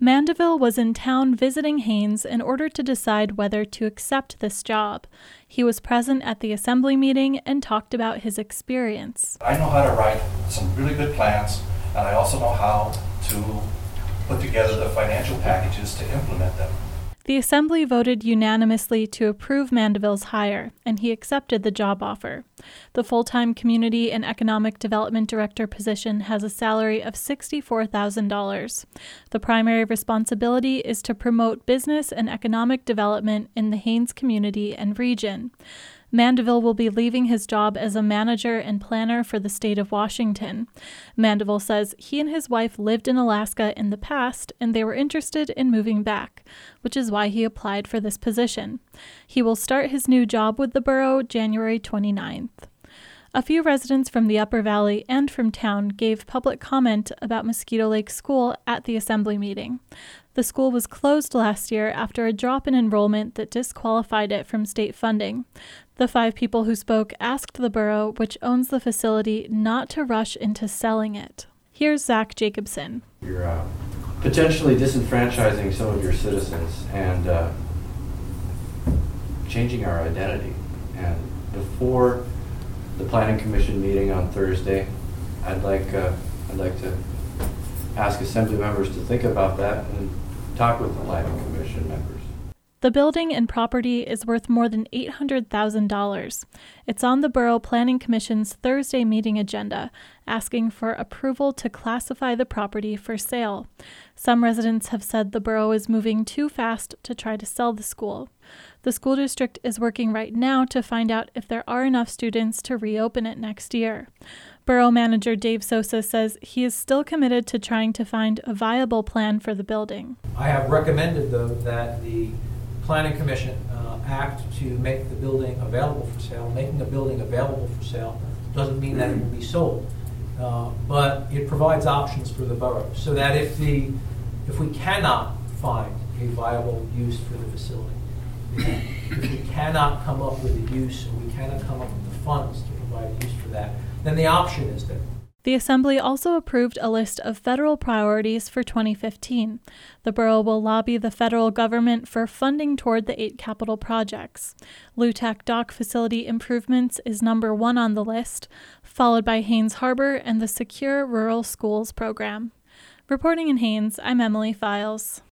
Mandeville was in town visiting Haines in order to decide whether to accept this job. He was present at the assembly meeting and talked about his experience. I know how to write some really good plans, and I also know how to put together the financial packages to implement them. The assembly voted unanimously to approve Mandeville's hire, and he accepted the job offer. The full-time Community and Economic Development Director position has a salary of $64,000. The primary responsibility is to promote business and economic development in the Haines community and region. Mandeville will be leaving his job as a manager and planner for the state of Washington. Mandeville says he and his wife lived in Alaska in the past and they were interested in moving back, which is why he applied for this position. He will start his new job with the borough January 29th. A few residents from the Upper Valley and from town gave public comment about Mosquito Lake School at the assembly meeting. The school was closed last year after a drop in enrollment that disqualified it from state funding. The 5 people who spoke asked the borough, which owns the facility, not to rush into selling it. Here's Zach Jacobson. You're potentially disenfranchising some of your citizens and changing our identity. And before the Planning Commission meeting on Thursday, I'd like to ask Assembly members to think about that and talk with the Planning Commission members. The building and property is worth more than $800,000. It's on the Borough Planning Commission's Thursday meeting agenda, asking for approval to classify the property for sale. Some residents have said the borough is moving too fast to try to sell the school. The school district is working right now to find out if there are enough students to reopen it next year. Borough Manager Dave Sosa says he is still committed to trying to find a viable plan for the building. I have recommended, though, that the Planning Commission act to make the building available for sale. Making a building available for sale doesn't mean that it will be sold, but it provides options for the borough so that if we cannot find a viable use for the facility, if we cannot come up with a use or we cannot come up with the funds to provide a use for that, then the option is there. The Assembly also approved a list of federal priorities for 2015. The borough will lobby the federal government for funding toward the 8 capital projects. Lutak Dock facility improvements is number 1 on the list, followed by Haines Harbor and the Secure Rural Schools program. Reporting in Haines, I'm Emily Files.